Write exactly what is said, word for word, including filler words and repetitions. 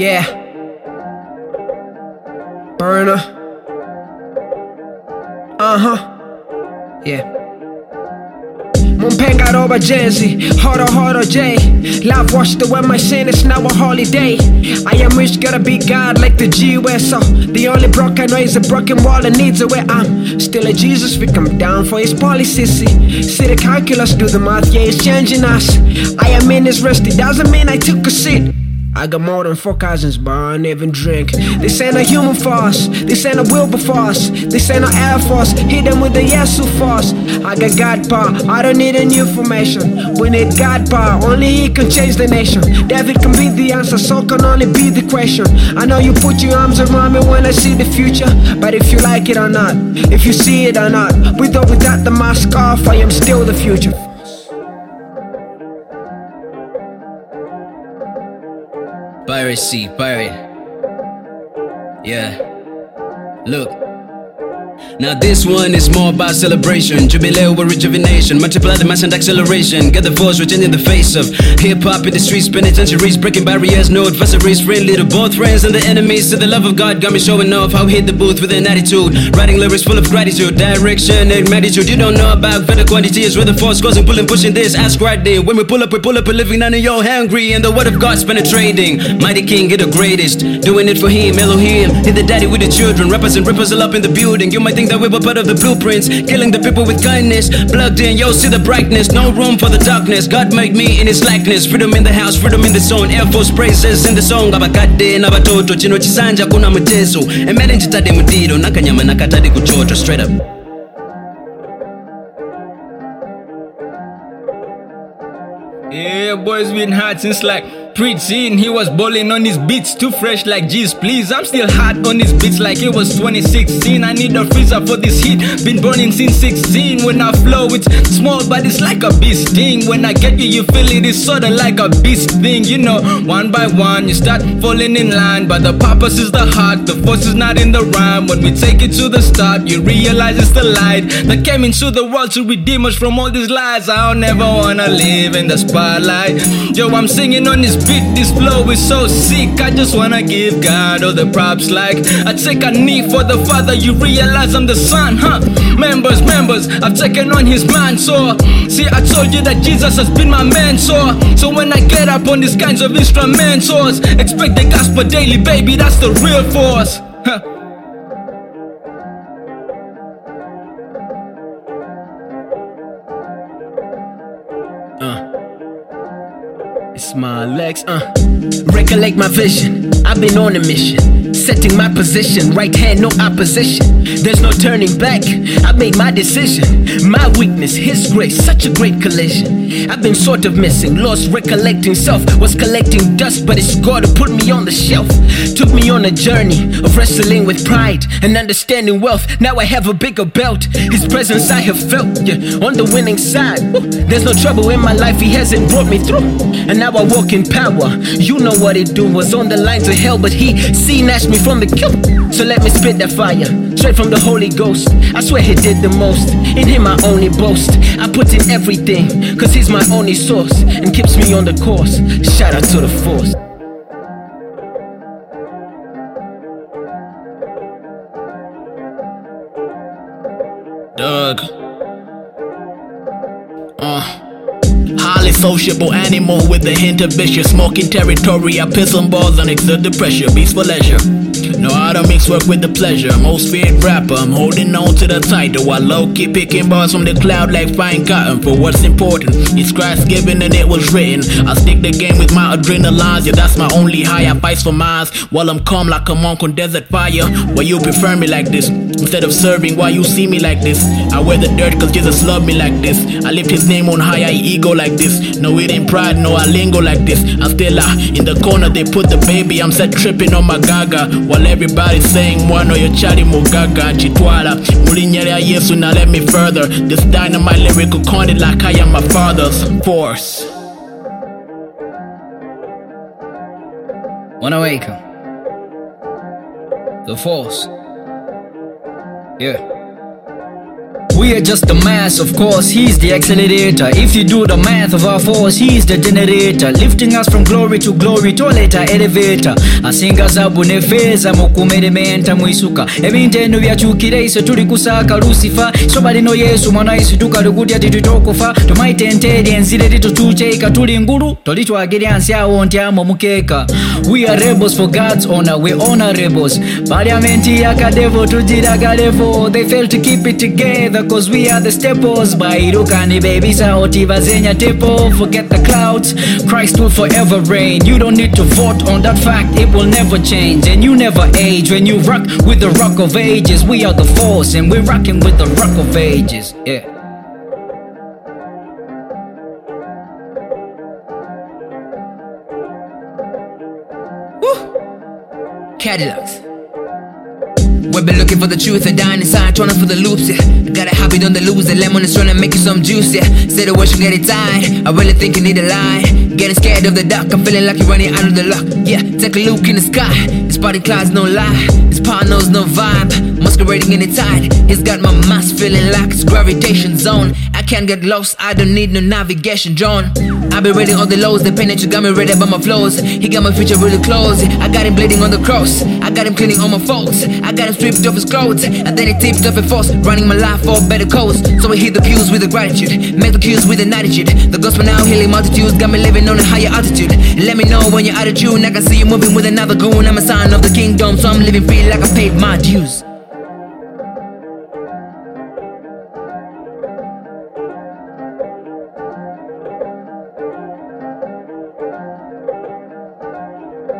Yeah. Burner. Uh-huh. Yeah. Mumpenga Jenzi, Horo Horo J. Life washed away my sin, it's now a holiday. I am rich, gotta be God like the G U S O. The only broke I know is a broken wall that needs a way. I'm still a Jesus, we come down for his policy. See the calculus, do the math, yeah, it's changing us. I am in his rest, it doesn't mean I took a seat. I got more than four cousins, but I don't even drink. This ain't a human force, this ain't a Wilberforce, this ain't an Air Force, hit them with the Yesu force. I got God power, I don't need any information. We need God power, only he can change the nation. David can be the answer, so can only be the question. I know you put your arms around me when I see the future, but if you like it or not, if you see it or not, with or without the mask off, I am still the future. Piracy, pirate. Yeah. Look. Now this one is more about celebration, jubileo with rejuvenation, multiply the mass and acceleration, get the force which in the face of hip-hop in the streets, penitentiaries, breaking barriers, no adversaries, friendly to both friends and the enemies. So the love of God got me showing off how he hit the booth with an attitude, writing lyrics full of gratitude, direction and magnitude. You don't know about better quantity is where the force goes and pulling, pushing this, ask right there. When we pull up, we pull up, a living none of your hungry, and the word of God's penetrating. Mighty King, he the greatest, doing it for him, Elohim, he the daddy with the children, rappers and rippers all up in the building. You might think that we were part of the blueprints, killing the people with kindness, plugged in, yo, see the brightness, no room for the darkness. God made me in his likeness, freedom in the house, freedom in the zone, Air Force praises in the song. Abakade na batoto, chino chisanja kuna mtezo, emele njitade mudiro, nakanyama nakatade kuchocho, straight up. Yeah, boy's been hot since like pre-teen. He was balling on his beats, too fresh like G's please. I'm still hot on his beats like it was twenty sixteen. I need a freezer for this heat, been burning since sixteen. When I flow it's small but it's like a beast sting. When I get you, you feel it, it's sorta like a beast thing. You know, one by one you start falling in line, but the purpose is the heart, the force is not in the rhyme. When we take it to the start, you realize it's the light that came into the world to redeem us from all these lies. I don't ever wanna live in the spotlight. Yo, I'm singing on this beat, this flow is so sick. I just wanna give God all the props. Like I take a knee for the Father, you realize I'm the Son, huh? Members, members, I've taken on his mantle. See, I told you that Jesus has been my mentor. So when I get up on these kinds of instrumentals, expect the gospel daily, baby, that's the real force, huh? It's my legs, uh recollect my vision, I've been on a mission, setting my position, right hand, no opposition. There's no turning back, I made my decision. My weakness, his grace, such a great collision. I've been sort of missing, lost recollecting self. Was collecting dust, but it's God who put me on the shelf. Took me on a journey of wrestling with pride and understanding wealth. Now I have a bigger belt, his presence I have felt, yeah, on the winning side. Woo. There's no trouble in my life, he hasn't brought me through. And now I walk in power, you know what it do. Was on the line to hell, but he snatched me from the kill. So let me spit that fire, straight from the Holy Ghost. I swear he did the most, in him I only boast. I put in everything, cause he's my only source, and keeps me on the course. Shout out to the force. Doug. Uh Highly sociable animal with a hint of vicious, smoking territory. I piss on balls and exert the pressure, beats for leisure. Know how to mix work with the pleasure. Most feared rapper, I'm holding on to the title while low-key picking bars from the cloud like fine cotton. For what's important, it's Christ given and it was written. I stick the game with my adrenalines, yeah, that's my only high. I fight for mines while I'm calm like a monk on desert fire. Why you prefer me like this instead of serving? Why you see me like this? I wear the dirt cause Jesus loved me like this. I lift his name on high, I ego like this. No, it ain't pride, no, I lingo like this. I'm still out in the corner, they put the baby. I'm set tripping on my gaga while everybody's saying mwano yo chari mugaga chitwala mulinyere ya Yesu. Now let me further this dynamite lyrical content like I am my father's force. Wanna wake up. The force. Yeah. We are just the mass, of course, he's the accelerator. If you do the math of our force, he's the generator. Lifting us from glory to glory, toilet elevator. Asinga zabu nefeza mukumerementa mwisuka. Ebintendo byachukire ise tuli kusaka Lucifer. Sobali no Yesu mwana isi tukalugudya titutokufa. Tumaite entedi enzire titutucheika tuli ngulu. Tolitwagiri ansi awo ntiamo mukeka. We are rebels for God's honor, we honor rebels. Parliamenti yakadevo tujiraga levo. They fail to keep it together cause we are the staples. Bairukani baby saoti vazenya tepo. Forget the clouds, Christ will forever reign. You don't need to vote on that fact, it will never change. And you never age when you rock with the rock of ages. We are the force and we're rocking with the rock of ages. Yeah. Woo! Cadillacs. We've been looking for the truth and dying inside, trying for the loops, yeah. Got a habit on the loose, the lemon is trying to make you some juice, yeah. Say the words, you get it tied, I really think you need a lie. Getting scared of the dark, I'm feeling like you're running out of the luck, yeah. Take a look in the sky, this body clouds no lie. This power knows no vibe, masquerading in the tide. He's got my mass feeling like it's gravitation zone. I can't get lost, I don't need no navigation drone. I've been reading all the lows, the pain that you got me ready by my flows. He got my future really close, I got him bleeding on the cross. I got him cleaning all my faults, I got him stripped off his clothes, and then he tipped off a force, running my life for a better cause. So I hit the cues with the gratitude, make the cues with an attitude. The gospel now healing multitudes, got me living on a higher altitude. Let me know when you're out of tune, I can see you moving with another goon. I'm a sign of the kingdom, so I'm living free like I paid my dues.